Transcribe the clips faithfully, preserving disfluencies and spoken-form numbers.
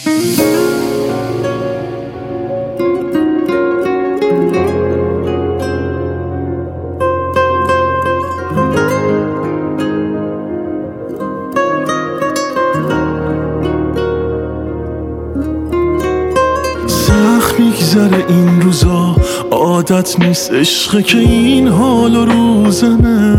میگذره این روزا، عادت نیست عشقه که این حال و روزمه.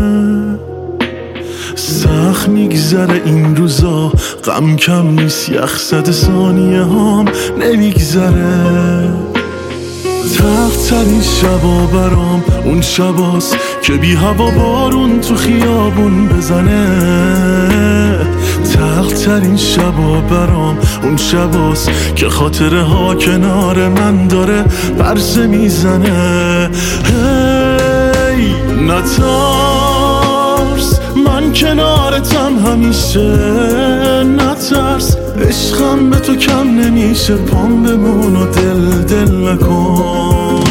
سخت میگذره این روزا، غم کم نیست یخ زده ثانیه هام نمیگذره. تلخ ترین شبا برام اون شباست که بی هوا بارون تو خیابون بزنه. تلخ ترین شبا برام اون شباست که خاطره ها کنار من داره پرسه میزنه. هی نترس من کنارتم همیشه، نترس عشقم به تو کم نمیشه. پام بمون و دل دل نکن،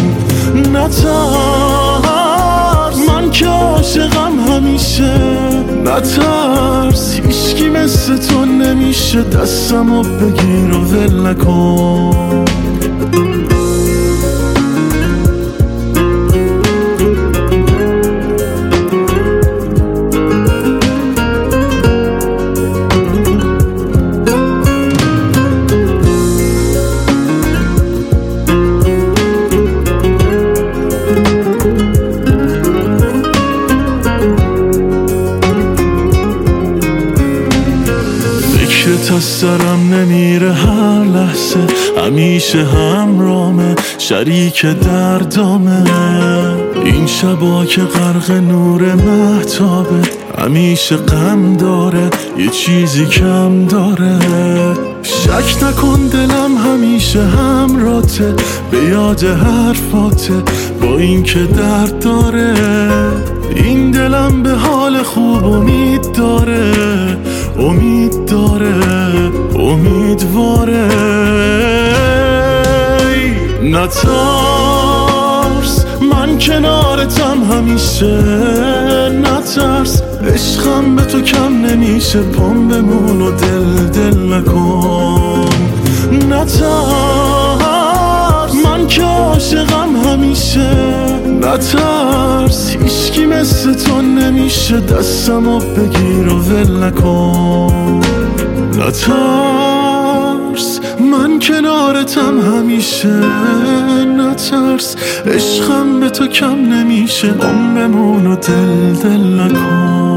نترس من که عاشقم همیشه. نترس هیچکی مثل تو نمیشه، دستمو بگیر و ول نکن. تا سرم نمیره هر لحظه، همیشه همرامه شریک دردامه. این شبا که غرق نور مهتابه، همیشه غم داره یه چیزی کم داره. شک نکن دلم همیشه همراته، به یاد حرفاته با این که درد داره. این دلم به حال خوب امید داره، امید داره امیدواره. نترس من کنارتم همیشه، نترس عشقم به تو کم نمیشه. پام بمون و دل دل نکن، نترس من که عاشقم همیشه. نترس هیچکی مثل تو نمیشه، دستمو بگیر و ول نکن. نترس من کنارتم همیشه، نترس عشقم به تو کم نمیشه. پام بمون و دل دل نکن.